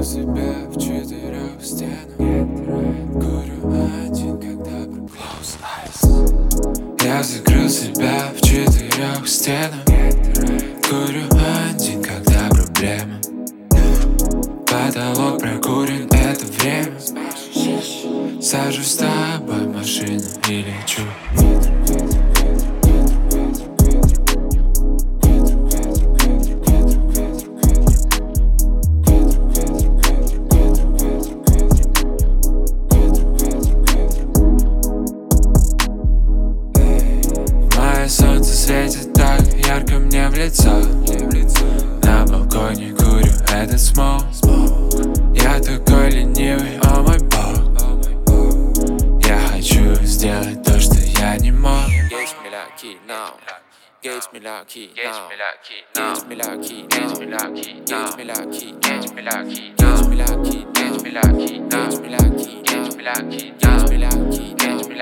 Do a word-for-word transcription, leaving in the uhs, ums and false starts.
себя в четырех стенах. Курю один, когда проблема. Я закрыл себя в четырех стенах. Курю один, когда проблема. Потолок прокурен, это время. Сажусь с тобой в машину и лечу. Мое солнце светит так ярко мне в лицо. На балконе курю этот смог. Я такой ленивый, о мой бог. Я хочу сделать то, что я не мог. Gets me lucky now. Gets me lucky now. Gets me lucky. Gets me lucky. Gets me lucky. Gets me lucky. Gets me lucky. Gets me lucky. Gets me lucky. Gets me lucky. Gets me lucky. Gets me lucky.